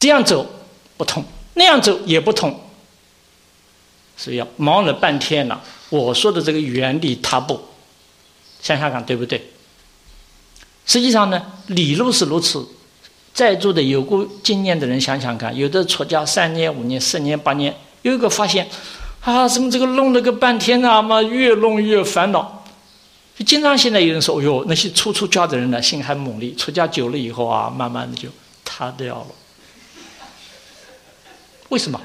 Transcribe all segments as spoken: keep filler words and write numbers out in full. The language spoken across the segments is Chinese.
这样走不通，那样走也不通，所以要忙了半天了。我说的这个原地踏步，想想看对不对？实际上呢，理路是如此。在座的有过经验的人想想看，有的出家三年、五年、四年、八年，有一个发现啊，怎么这个弄了个半天啊嘛，越弄越烦恼。就经常现在有人说，哎呦，那些初出家的人呢，心还猛力，出家久了以后啊，慢慢的就塌掉了。为什么？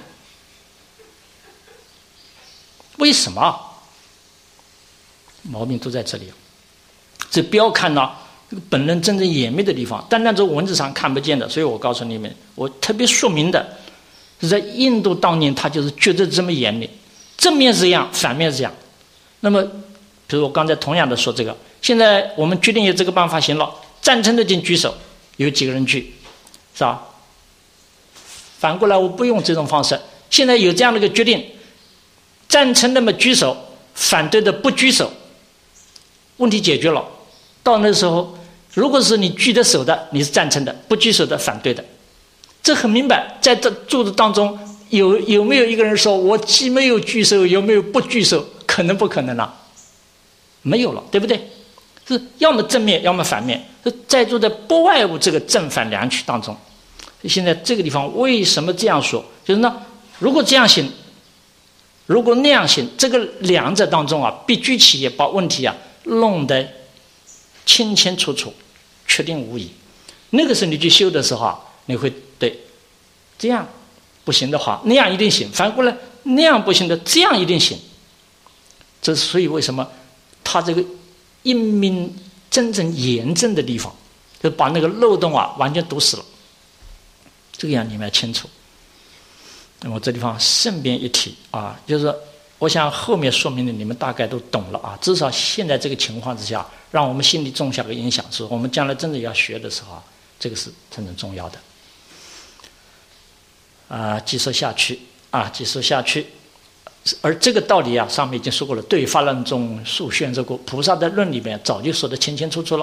为什么？毛病都在这里。这不要看到这个本人真正眼昧的地方，单单从文字上看不见的。所以我告诉你们，我特别说明的是，在印度当年他就是觉得这么严厉，正面是这样，反面是这样。那么比如我刚才同样的说这个，现在我们决定有这个办法行了，赞成的请举手，有几个人举，是吧？反过来我不用这种方式，现在有这样的一个决定，赞成的嘛举手，反对的不举手，问题解决了。到那时候，如果是你举的手的，你是赞成的；不举手的，反对的。这很明白，在这住的当中，有有没有一个人说我既没有举手，有没有不举手？可能不可能了？没有了，对不对？是要么正面，要么反面。在座的不外乎这个正反两取当中。现在这个地方为什么这样说？就是呢，如果这样行，如果那样行，这个两者当中啊，必居其一，把问题啊弄得清清楚楚，确定无疑。那个时候你去修的时候啊，你会对这样不行的话，那样一定行；反过来那样不行的，这样一定行。这是所以为什么他这个英明真正严正的地方，就把那个漏洞啊完全堵死了。这个样你们要清楚。那么这地方顺便一提啊，就是我想后面说明的你们大概都懂了啊。至少现在这个情况之下，让我们心里种下个影响，是我们将来真的要学的时候啊，这个是真正重要的。啊，继续下去啊，继续下去。而这个道理啊，上面已经说过了，对法论中述宣说过，菩萨的论里面早就说得清清楚楚了。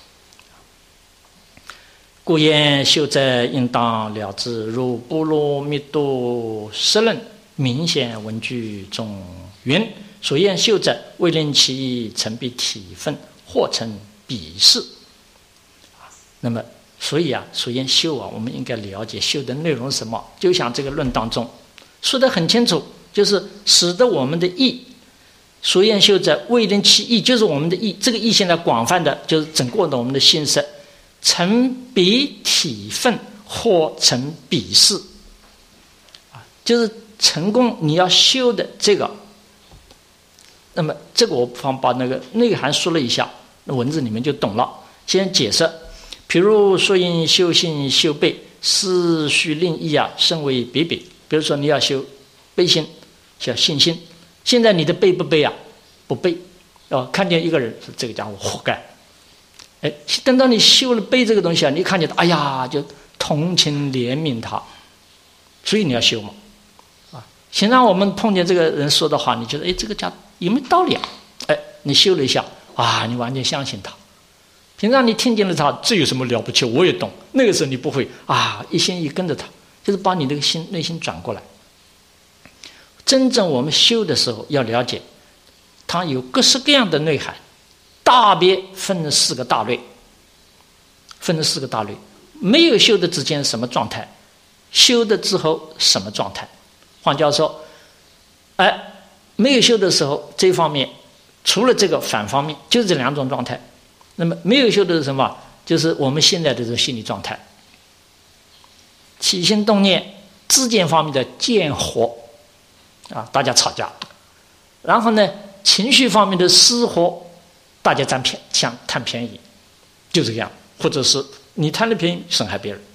故言修者应当了知，如波罗蜜多释论明显文句中云：所言修者，未令其意，成彼体分，或成彼事。那么，所以啊，所言修啊，我们应该了解修的内容是什么。就像这个论当中说得很清楚，就是使得我们的意，所言修者，未令其意，就是我们的意。这个意现在广泛的，就是整个的我们的心识。成彼体分，或成彼事，啊，就是成功你要修的这个。那么这个我不妨把那个内涵说了一下，那文字你们就懂了。先解释，譬如说因修心修悲，是须令意啊，身为别别。比如说你要修悲心，叫信心。现在你的悲不悲啊？不悲。哦，看见一个人说这个家伙活该。哎，等到你修了悲这个东西啊，你看见他，哎呀，就同情怜悯他，所以你要修嘛，啊，现在我们碰见这个人说的话，你觉得，哎，这个家有没有道理啊？哎，你修了一下，啊，你完全相信他。平常你听见了他，这有什么了不起？我也懂。那个时候你不会啊，一心一跟着他，就是把你这个心内心转过来。真正我们修的时候要了解，它有各式各样的内涵。大别分了四个大类，分了四个大类。没有修的之间什么状态，修的之后什么状态。换句话说，哎，没有修的时候，这方面除了这个反方面，就是这两种状态。那么没有修的是什么？就是我们现在的这个心理状态，起心动念之间方面的见火啊，大家吵架。然后呢，情绪方面的失火。大家占便想贪便宜，就这样，或者是你贪了便宜损害别人。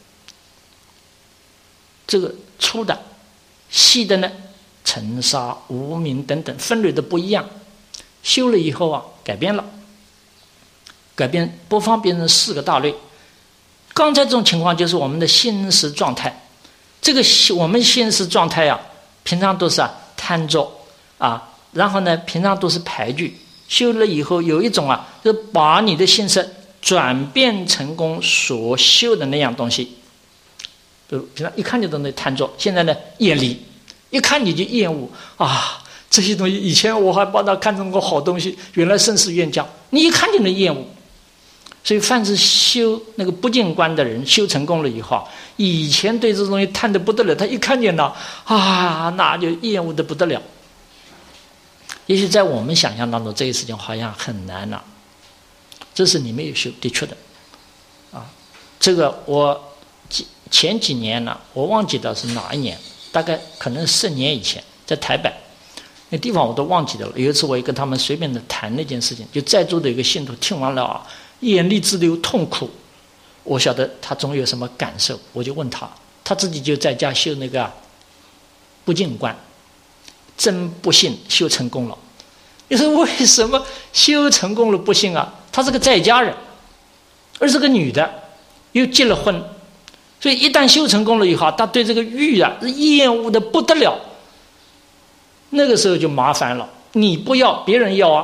这个粗的、细的呢，尘沙、无明等等分类的不一样。修了以后啊，改变了，改变不妨变成四个大类。刚才这种情况就是我们的心识状态。这个我们心识状态啊，平常都是啊贪着啊，然后呢，平常都是排拒。修了以后有一种啊，就是把你的心识转变成功所修的那样东西， 比如平常一看就懂得贪着，现在呢厌离，一看你就厌恶啊。这些东西以前我还把它看成过好东西，原来生死冤家，你一看就能厌恶。所以凡是修那个不净观的人，修成功了以后，以前对这东西贪得不得了，他一看见了啊，那就厌恶得不得了。也许在我们想象当中，这个事情好像很难了，这是你没有修，的确的啊。这个我前几年呢，我忘记了是哪一年，大概可能十年以前，在台北那地方我都忘记了。有一次我也跟他们随便的谈那件事情，就在座的一个信徒听完了啊，眼泪直流，痛苦。我晓得他总有什么感受，我就问他，他自己就在家修那个不净观，真不信修成功了。你说为什么修成功了不信啊？他是个在家人，而是个女的，又结了婚，所以一旦修成功了以后，他对这个欲啊是厌恶的不得了。那个时候就麻烦了，你不要，别人要啊。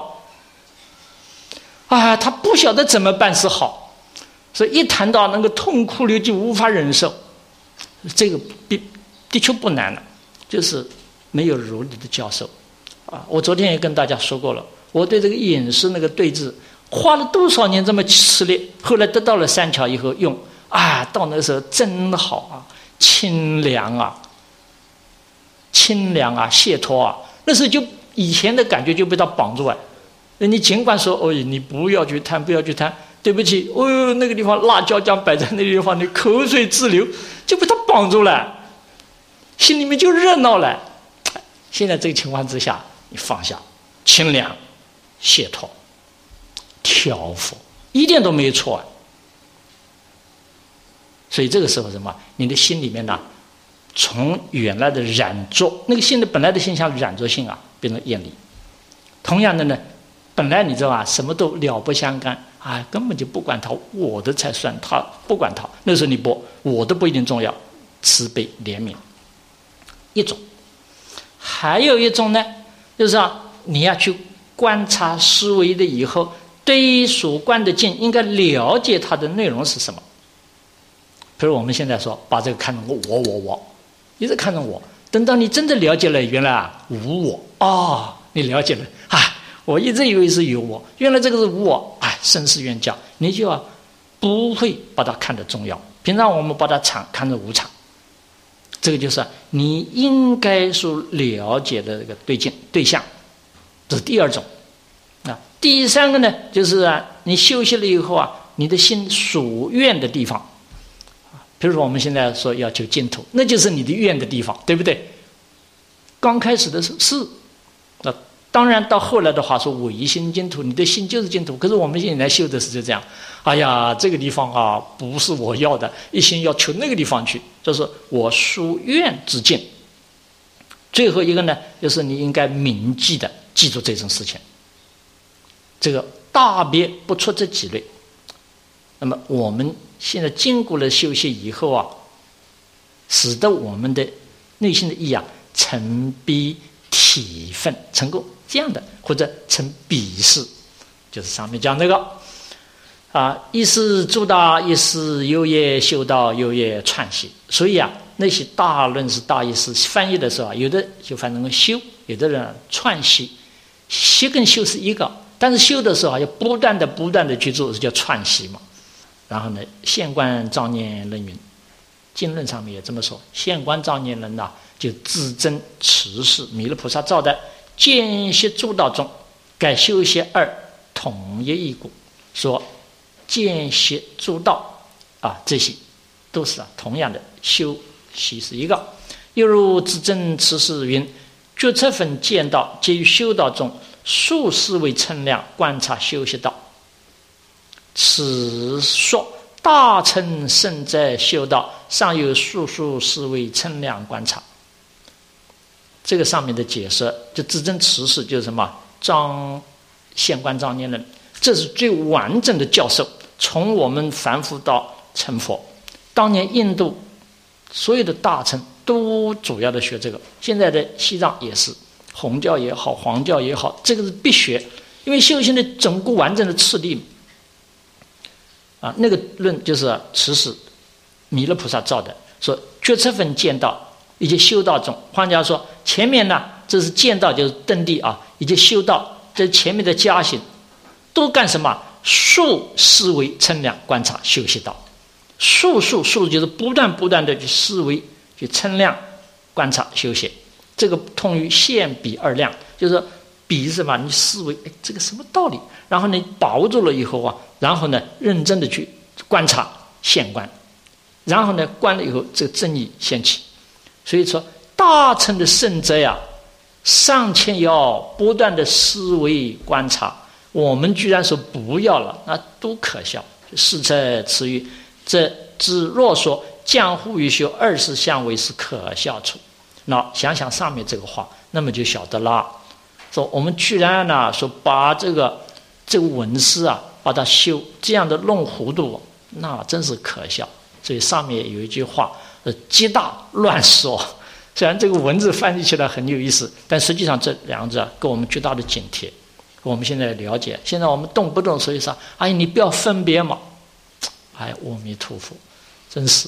啊，他不晓得怎么办是好，所以一谈到那个痛哭流涕无法忍受，这个的的确不难了，就是没有如理的教授啊。我昨天也跟大家说过了，我对这个饮食那个对治花了多少年这么吃力，后来得到了三桥以后用啊，到那个时候真好啊，清凉啊，清凉啊，解脱啊。那时候就以前的感觉就被他绑住了。你尽管说哦，你不要去贪，不要去贪，对不起，哦，那个地方辣椒酱摆在那个地方，你口水直流，就被他绑住了，心里面就热闹了。现在这个情况之下，你放下，清凉、解脱、调伏，一点都没有错啊。所以这个时候什么，你的心里面呢，从原来的染着，那个心的本来的现象染着性啊，变成厌离。同样的呢，本来你知道吧，什么都了不相干啊，根本就不管他，我的才算，他不管他。那时候你不，我的不一定重要，慈悲怜悯一种。还有一种呢，就是啊，你要去观察思维的以后，对于所观的境，应该了解它的内容是什么。比如我们现在说，把这个看成我我我，一直看成我。等到你真的了解了，原来啊无我哦，你了解了啊，我一直以为是有我，原来这个是无我，哎，生死冤家，你就要不会把它看得重要。平常我们把它常看成无常，这个就是你应该所了解的这个对境对象，这是第二种。啊，第三个呢，就是啊，你休息了以后啊，你的心所愿的地方。比如说我们现在说要求净土，那就是你的愿的地方，对不对？刚开始的时候是，那当然到后来的话说唯心净土，你的心就是净土。可是我们现在修的是就这样，哎呀，这个地方啊不是我要的，一心要求那个地方去，这是我殊愿之境。最后一个呢，就是你应该铭记的记住这种事情，这个大别不出这几类。那么我们现在经过了修习以后啊，使得我们的内心的意啊成彼体分成功这样的，或者成彼事，就是上面讲这个啊，一是诸大，一是优业修道，优业串习。所以啊，那些大论是大意思翻译的时候啊，有的就翻成修，有的人串习，习跟修是一个，但是修的时候啊，要不断的不断的去做，是叫串习嘛。然后呢，现观照念人云，经论上面也这么说，现观照念人呐、啊，就自证持世弥勒菩萨造的见习诸道中，改修习二统一一故，说见习诸道啊，这些都是啊同样的修习是一个。又如自证持世云，决策分见道，皆于修道中数思维称量观察修习道。此说大乘圣在修道，尚有数数思维称量观察。这个上面的解释，就自证持世就是什么？张现观照念人，这是最完整的教授。从我们凡夫到成佛，当年印度所有的大乘都主要的学这个，现在的西藏也是，红教也好，黄教也好，这个是必学，因为修行的整个完整的次第。啊，那个论就是持世弥勒菩萨造的，说决策分见道以及修道中。换句话说，前面呢这是见道，就是登地啊，以及修道，这前面的加行都干什么？数思维称量观察修习道。数数数就是不断不断的去思维去称量观察修习，这个通于现比二量，就是说比是什么？你思维哎这个什么道理，然后你把握住了以后啊，然后呢认真的去观察现观，然后呢观了以后这个正义现起。所以说大乘的圣者呀，尚且要不断的思维观察，我们居然说不要了，那多可笑。是则此语这之若说降护于修二十相为是可笑处。那想想上面这个话，那么就晓得了，说我们居然呢说把这个这个文思啊把它修这样的弄糊涂，那真是可笑。所以上面有一句话，呃，极大乱说。虽然这个文字翻译起来很有意思，但实际上这两个字啊给我们巨大的警惕。我们现在了解，现在我们动不动所以说，哎，你不要分别嘛，哎，阿弥陀佛，真是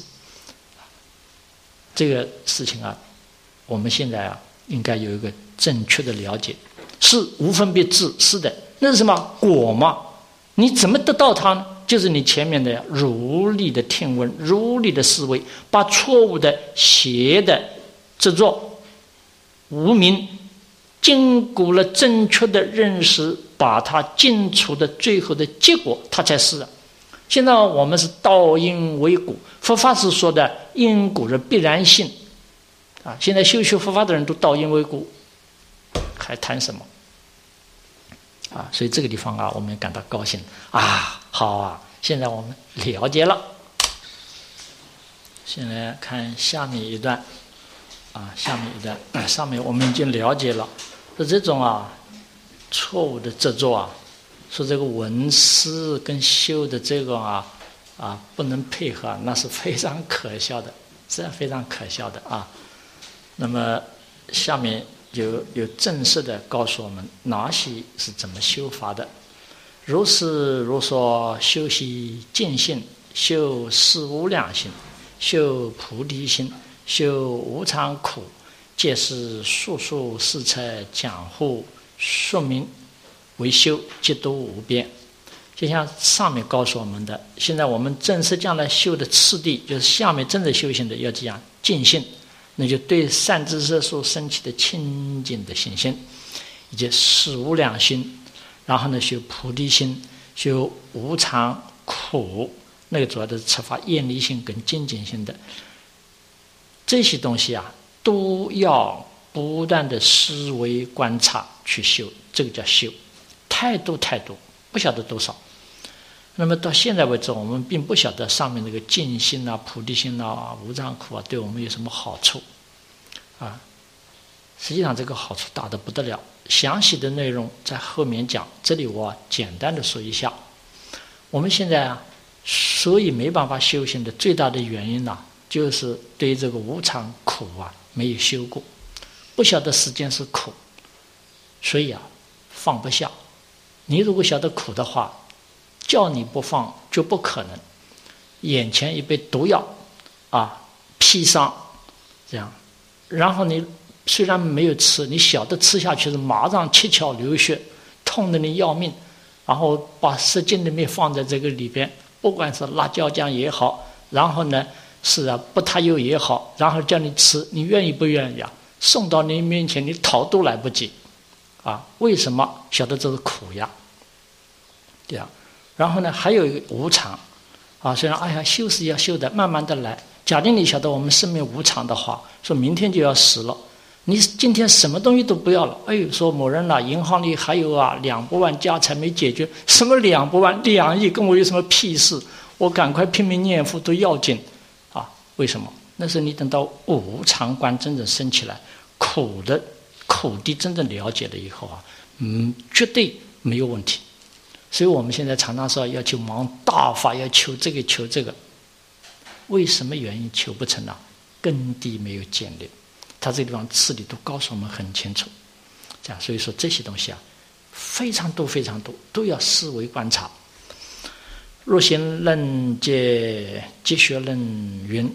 这个事情啊，我们现在啊应该有一个正确的了解。是无分别智，是的，那是什么果嘛？你怎么得到它呢？就是你前面的如理的听闻，如理的思维，把错误的邪的执着无明经过了正确的认识，把它尽除的最后的结果，它才是啊。现在我们是道因为果，佛法是说的因果的必然性啊。现在修学佛法的人都道因为果，还谈什么啊？所以这个地方啊，我们感到高兴啊，好啊，现在我们了解了。先来看下面一段啊，下面一段、啊、上面我们已经了解了，说这种啊错误的执着啊，说这个闻思跟修的这个啊啊不能配合，那是非常可笑的，这非常可笑的啊。那么下面有有正式的告诉我们哪些是怎么修法的。如是如说修习见性，修四无量心，修菩提心，修无常苦，皆是数数四册讲护说明为修，极度无边。就像上面告诉我们的，现在我们正式将来修的次第，就是下面正在修行的要这样见性，那就对善知识所升起的清净的信心，以及四无量心，然后呢修菩提心，修无常苦，那个主要的是触发厌离心跟精进心的。这些东西啊，都要不断的思维观察去修，这个叫修，太多太多，不晓得多少。那么到现在为止，我们并不晓得上面那个净心啊、菩提心啊、无常苦啊，对我们有什么好处啊？实际上这个好处大得不得了，详细的内容在后面讲，这里我简单的说一下。我们现在啊，所以没办法修行的最大的原因呢、啊，就是对这个无常苦啊没有修过，不晓得时间是苦，所以啊放不下。你如果晓得苦的话，叫你不放就不可能。眼前一杯毒药啊，砒霜这样，然后你虽然没有吃，你晓得吃下去是马上七窍流血，痛得你要命，然后把十斤的面放在这个里边，不管是辣椒酱也好，然后呢是啊不塔油也好，然后叫你吃，你愿意不愿意啊？送到你面前，你逃都来不及啊！为什么？晓得这是苦呀，对啊。然后呢，还有一个无常啊，虽然哎呀修是要修的，慢慢的来。假定你晓得我们生命无常的话，说明天就要死了，你今天什么东西都不要了。哎呦，说某人啊，银行里还有啊两百万家财没解决，什么两百万、两亿，跟我有什么屁事？我赶快拼命念佛都要紧啊！为什么？那是你等到无常观真正升起来，苦的苦的真正了解了以后啊，嗯，绝对没有问题。所以我们现在常常说要求忙大法，要求这个求这个，为什么原因求不成呢？根基没有建立。他这个地方次第都告诉我们很清楚，这样，所以说这些东西啊，非常多非常多，都要思维观察。若行论解结学论云：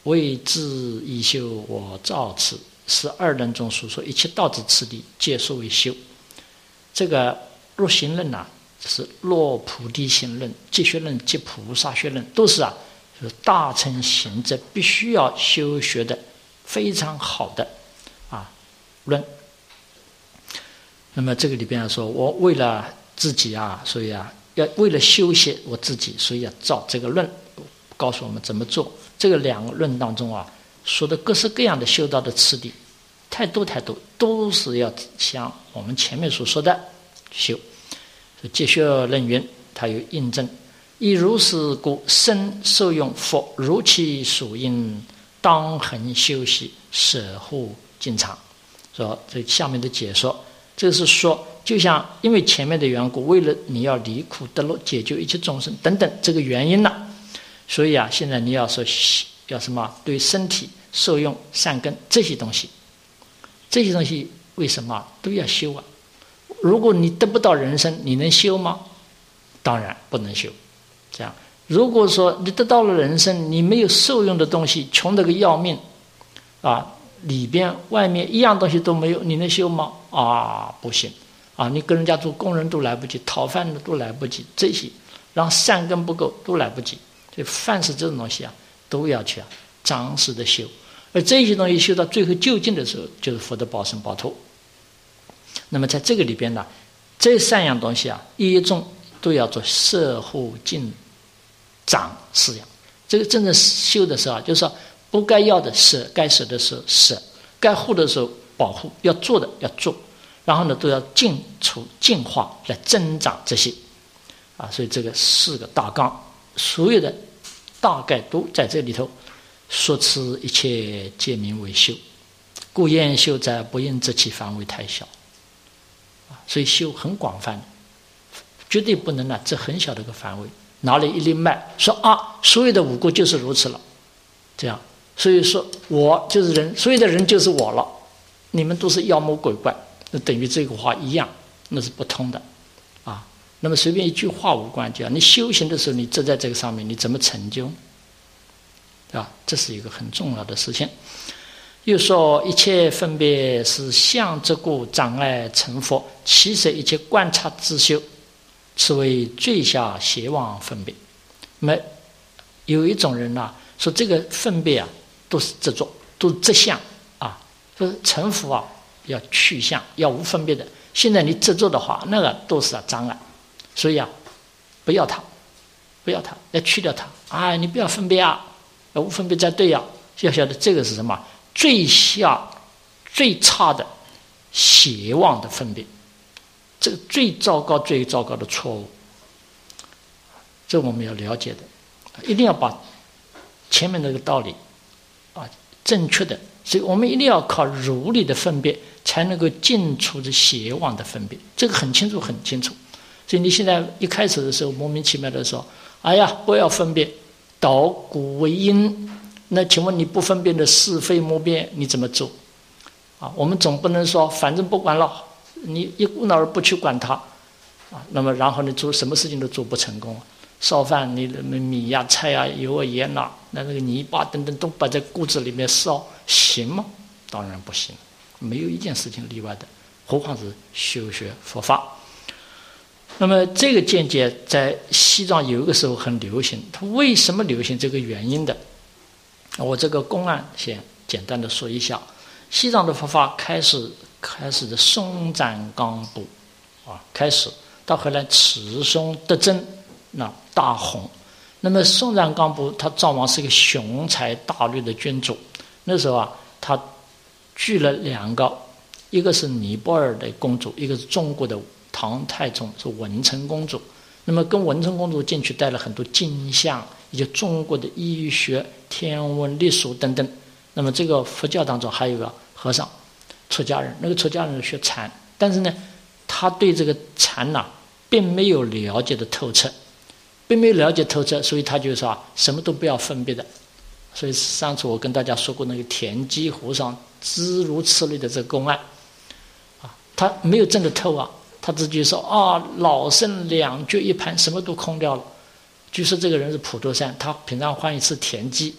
为之以修，我造此，是二论中所说一切道之次第，皆说为修。这个入行论啊，是落菩提行论、寂学论、寂菩萨学论，都是啊，就是大乘行者必须要修学的非常好的啊论。那么这个里边说，我为了自己啊，所以啊，要为了修习我自己，所以要造这个论，告诉我们怎么做。这个两个论当中啊，说的各式各样的修道的次第，太多太多，都是要像我们前面所说的修。寂学论云，它有印证。亦如是故，身受用佛如其所应，当恒修习，舍护尽常。说这下面的解说，这是说，就像因为前面的缘故，为了你要离苦得乐，解救一切众生等等这个原因了，所以啊，现在你要说要什么？对身体受用善根这些东西，这些东西为什么都要修啊？如果你得不到人生，你能修吗？当然不能修。这样，如果说你得到了人生，你没有受用的东西，穷得个要命啊，里边外面一样东西都没有，你能修吗？啊，不行啊！你跟人家做工人都来不及，讨饭的都来不及，这些让善根不够都来不及。所以凡是这种东西啊，都要去啊扎实的修。而这些东西修到最后究竟的时候，就是佛的报身报托。那么在这个里边呢，这三样东西啊，一种都要做摄护尽长四样。这个真正修的时候啊，就是说不该要的舍，该舍的时候舍，该护的时候保护，要做的要做，然后呢都要进除净化来增长这些啊。所以这个四个大纲，所有的大概都在这里头。说此一切皆名为修，故言修者不应知其范围太小。所以修很广泛的，绝对不能呢这很小的一个范围拿了一粒麦说啊，所有的五谷就是如此了，这样。所以说我就是人，所有的人就是我了，你们都是妖魔鬼怪，那等于这个话一样，那是不通的啊。那么随便一句话无关，就你修行的时候，你站在这个上面，你怎么成就？啊，这是一个很重要的事情。又说一切分别是相之故，障碍成佛，其实一切观察自修，此为最下邪妄分别。那么有一种人啊，说这个分别啊都是执着，都是执相啊，说成佛啊要去相，要无分别的。现在你执着的话，那个都是啊障碍，所以啊不要它，不要它，要去掉它啊！你不要分别啊，无分别才对啊！要晓得这个是什么？最下最差的邪妄的分别，这个最糟糕最糟糕的错误，这我们要了解的，一定要把前面那个道理啊正确的，所以我们一定要靠如理的分别，才能够尽除这邪妄的分别，这个很清楚很清楚。所以你现在一开始的时候莫名其妙的说，哎呀不要分别，捣鼓为因，那请问你不分辨的是非莫辨，你怎么做啊？我们总不能说反正不管了，你一股脑儿不去管它啊，那么然后你做什么事情都做不成功。烧饭你米呀菜呀油啊盐呐、啊、那那个泥巴等等都摆在锅子里面烧，行吗？当然不行，没有一件事情例外的，何况是修学佛法。那么这个见解在西藏有一个时候很流行，它为什么流行这个原因的，我这个公案先简单的说一下。西藏的佛法开始开始的松赞干布啊，开始到后来持松得真，那大红。那么松赞干布他赵王是一个雄才大略的君主，那时候啊他娶了两个，一个是尼泊尔的公主，一个是中国的唐太宗，是文成公主。那么跟文成公主进去带了很多经像，以及中国的医学、天文、历史等等。那么这个佛教当中还有个和尚出家人，那个出家人学禅，但是呢他对这个禅呐、啊、并没有了解的透彻，并没有了解透彻，所以他就说、啊、什么都不要分别的。所以上次我跟大家说过那个田基和尚诸如此类的这个公案啊，他没有证得透啊，他自己说啊，老僧两脚一盘，什么都空掉了。据说这个人是普陀山，他平常欢喜吃田鸡，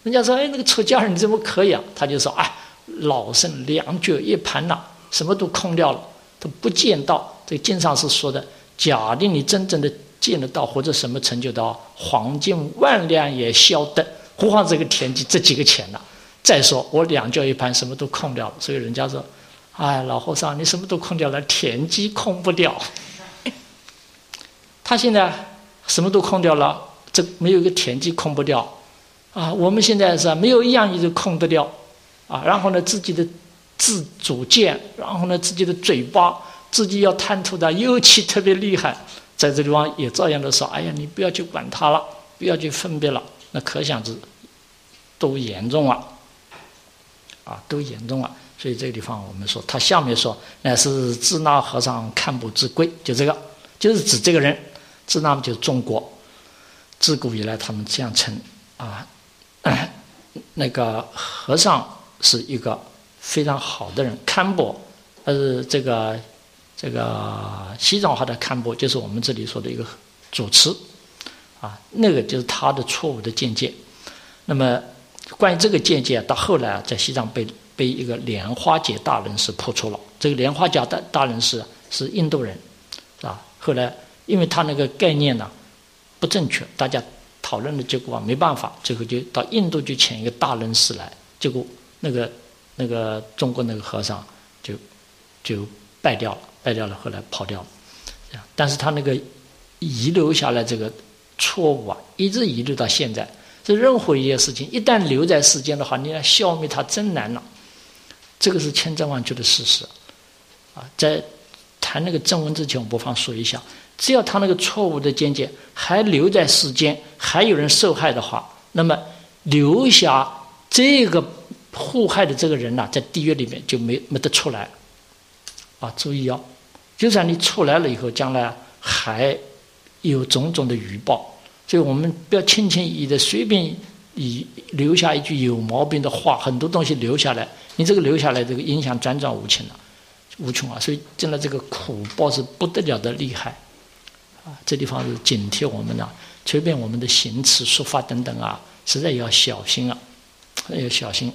人家说，哎，那个出家人怎么可以啊？他就说，哎，老僧两脚一盘呐、啊，什么都空掉了，都不见道。这个经上是说的，假定你真正的见得到或者什么成就到，黄金万两也消得，何况这个田地这几个钱呢、啊？再说我两脚一盘，什么都空掉了，所以人家说，哎，老和尚你什么都空掉了，田基空不掉。他现在什么都空掉了，这没有一个田基空不掉啊。我们现在是没有一样也就空得掉啊。然后呢，自己的自主见，然后呢，自己的嘴巴，自己要贪图的尤其特别厉害，在这地方也照样的说，哎呀，你不要去管他了，不要去分别了，那可想知都严重了啊，都严重了。所以这个地方我们说，他下面说乃是支那和尚堪布之规，就这个，就是指这个人。支那就是中国，自古以来他们这样称啊。那个和尚是一个非常好的人，堪布，呃，这个这个西藏话的堪布就是我们这里说的一个主持啊，那个就是他的错误的见解。那么关于这个见解，到后来啊，在西藏被被一个莲花解大人士破除了。这个莲花解大大人士是印度人，是吧？后来因为他那个概念呢不正确，大家讨论的结果啊没办法，最后就到印度去请一个大人士来，结果那个那个中国那个和尚就就败掉了，败掉了，后来跑掉了。这样，但是他那个遗留下来这个错误啊，一直遗留到现在。这任何一件事情，一旦留在世间的话，你要消灭它真难了。这个是千真万确的事实啊。在谈那个正文之前，我不妨说一下。只要他那个错误的见解还留在世间，还有人受害的话，那么留下这个祸害的这个人呐、啊，在地狱里面就没没得出来啊！注意哦，就算你出来了以后，将来还有种种的余报，所以我们不要轻轻易易的随便以留下一句有毛病的话，很多东西留下来，你这个留下来，这个影响辗转无穷了，无穷啊！所以真的这个苦报是不得了的厉害。啊，这地方是警惕我们呢、啊，随便我们的行持、说法等等啊，实在要小心啊，要小心。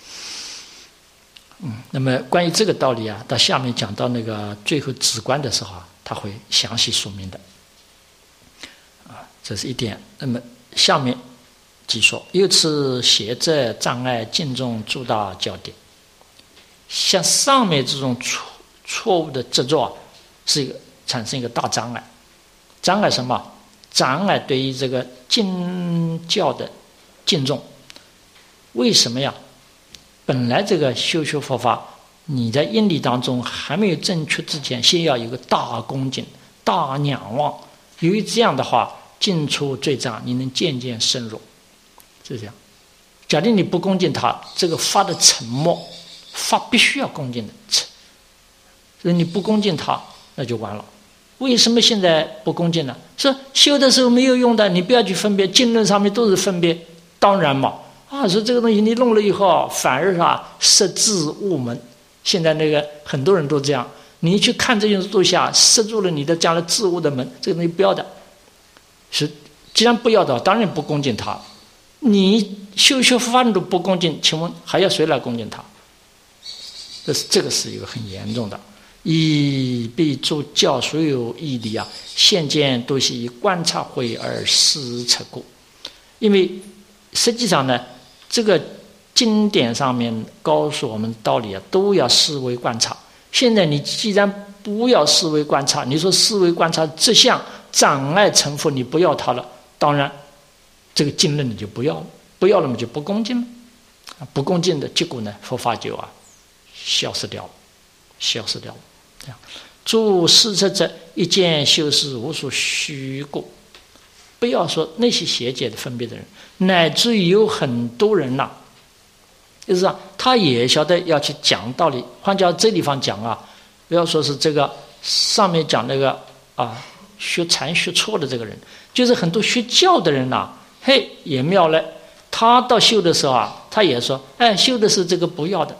嗯，那么关于这个道理啊，到下面讲到那个最后止观的时候啊，他会详细说明的。啊，这是一点。那么下面即说，由此邪者障碍敬重诸大教典，像上面这种错错误的执着啊，是一个产生一个大障碍。障碍什么？障碍对于这个经教的敬重。为什么呀？本来这个修学佛法，你在因理当中还没有正确之前，先要有个大恭敬、大仰望。由于这样的话，进出罪障，你能渐渐深入，是这样。假定你不恭敬他，这个发的沉默，发必须要恭敬的，所以你不恭敬他，那就完了。为什么现在不恭敬呢？说修的时候没有用的，你不要去分别，经论上面都是分别。当然嘛，啊，说这个东西你弄了以后，反而是啊摄智误门。现在那个很多人都这样，你去看这些东西啊，摄住了你的将来智悟的门，这个东西不要的。是，既然不要的，当然不恭敬他。你修修佛法你都不恭敬，请问还要谁来恭敬他？这是这个是一个很严重的。以被诸教所有义理啊，现见都是以观察会而施策故。因为实际上呢，这个经典上面告诉我们道理啊，都要视为观察。现在你既然不要视为观察，你说视为观察这项障碍成佛，你不要它了，当然这个经论你就不要了，不要了嘛就不恭敬了，不恭敬的结果呢，佛法就啊消失掉了，消失掉了。诸施策者一见修施无所虚过，不要说那些邪见的分别的人，乃至于有很多人呐、啊，就是啊，他也晓得要去讲道理。换叫这地方讲啊，不要说是这个上面讲那个啊学禅学错的这个人，就是很多学教的人呐、啊，嘿也妙了，他到修的时候啊，他也说，哎，修的是这个不要的，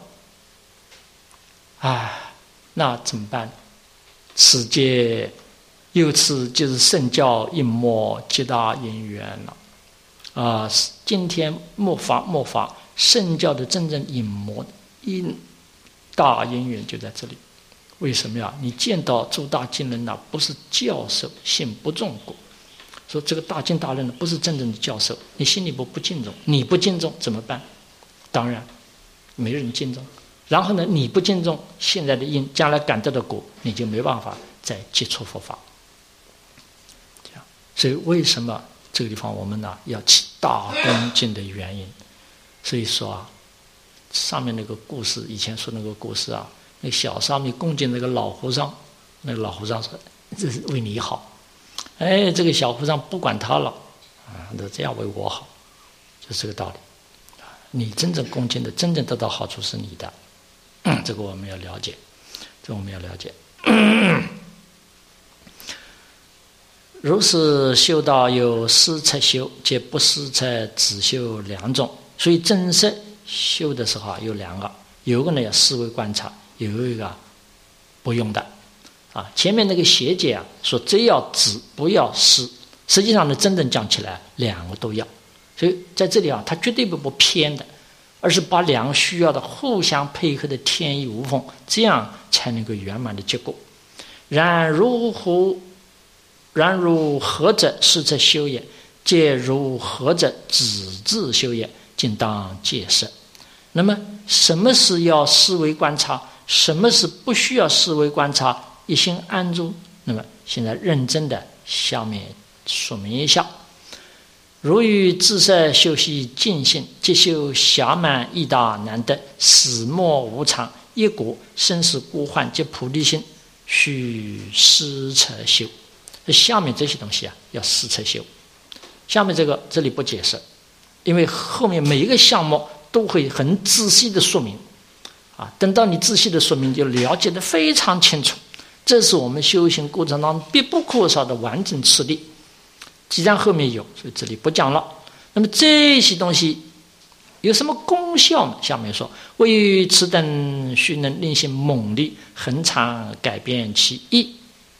哎。那怎么办？此皆由此就是圣教一末极大因缘了。 啊，今天末法末法圣教的真正隐魔因大因缘就在这里。为什么呀？你见到诸大经人呐，不是教授，信不重过。说这个大经大论呢，不是真正的教授，你心里不不敬重，你不敬重怎么办？当然没人敬重。然后呢，你不敬重现在的因，将来感得的果，你就没办法再接触佛法。这样，所以为什么这个地方我们呢要起大恭敬的原因？所以说啊，上面那个故事，以前说那个故事啊，那小沙弥恭敬那个老和尚，那个老和尚说：“这是为你好。”哎，这个小和尚不管他了啊，那这样为我好，就是这个道理。你真正恭敬的，真正得到好处是你的，这个我们要了解，这个我们要了解。如是修道有施策修，皆不施策只修两种。所以正式修的时候啊，有两个，有一个呢要思维观察，有一个不用的。啊，前面那个学姐啊说只要止不要施，实际上呢真正讲起来两个都要。所以在这里啊，他绝对不不偏的，而是把两个需要的互相配合的天衣无缝，这样才能够圆满的结果。然如何然如何者施策修也，皆如何者止自修也，尽当戒摄。那么什么是要思维观察，什么是不需要思维观察，一心安住？那么现在认真的下面说明一下。如欲自摄修习净性，即修暇满益大难得，始末无常，一果生死孤幻及菩提心，须施策修。下面这些东西啊，要施策修。下面这个这里不解释，因为后面每一个项目都会很仔细的说明啊。等到你仔细的说明，就了解得非常清楚。这是我们修行过程当中必不可少的完整次第。既然后面有，所以这里不讲了。那么这些东西有什么功效呢？下面说：谓于此等须能令心猛力，恒常改变其意。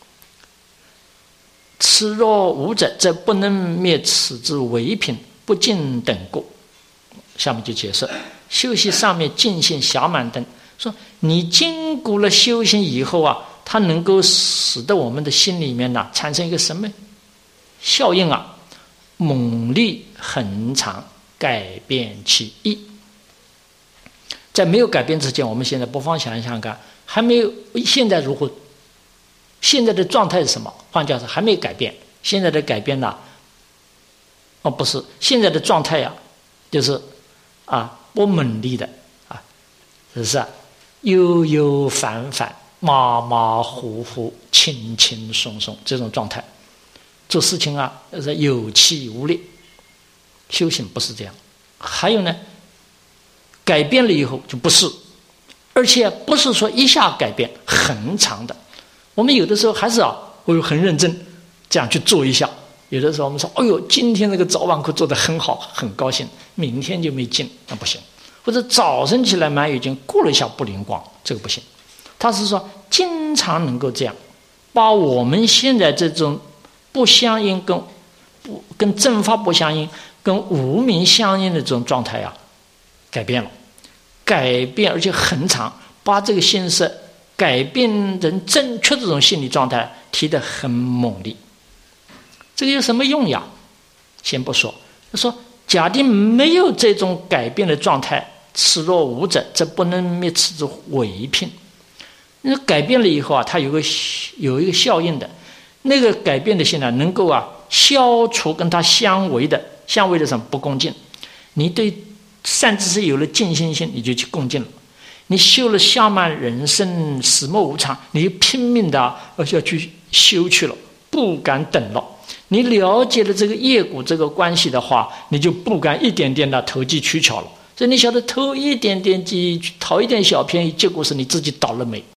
此若无者，则不能灭此之唯品，不尽等过。下面就解释修习上面净性暇满等，说你经过了修行以后啊，它能够使得我们的心里面呢产生一个什么效应啊？猛力恒常，改变其意。在没有改变之前，我们现在不妨想一想看，还没有现在如何？现在的状态是什么？换句话说，还没有改变。现在的改变呢？哦，不是，现在的状态呀、啊，就是啊，不猛力的啊，是不是、啊？悠悠反反，马马虎虎，轻轻松松这种状态。做事情啊，是有气无力。修行不是这样。还有呢，改变了以后就不是，而且不是说一下改变，很长的。我们有的时候还是啊，会很认真这样去做一下。有的时候我们说，哎呦，今天那个早晚课做得很好，很高兴，明天就没劲，那不行。或者早晨起来蛮有劲，过了一下不灵光，这个不行。他是说经常能够这样，把我们现在这种不相应跟不跟正法不相应、跟无明相应的这种状态啊，改变了，改变而且很长，把这个心识改变成正确这种心理状态提得很猛烈。这个有什么用呀？先不说，他说假定没有这种改变的状态，此若无者，则不能灭此之唯品。那改变了以后啊，它有个有一个效应的，那个改变的心呢，能够啊消除跟它相违的相违的什么不恭敬。你对善知识有了敬心心，你就去恭敬了。你修了暇满人生，始末无常，你就拼命的而且要去修去了，不敢等了。你了解了这个业果这个关系的话，你就不敢一点点的投机取巧了。所以你晓得投一点点机，讨一点小便宜，结果是你自己倒了霉。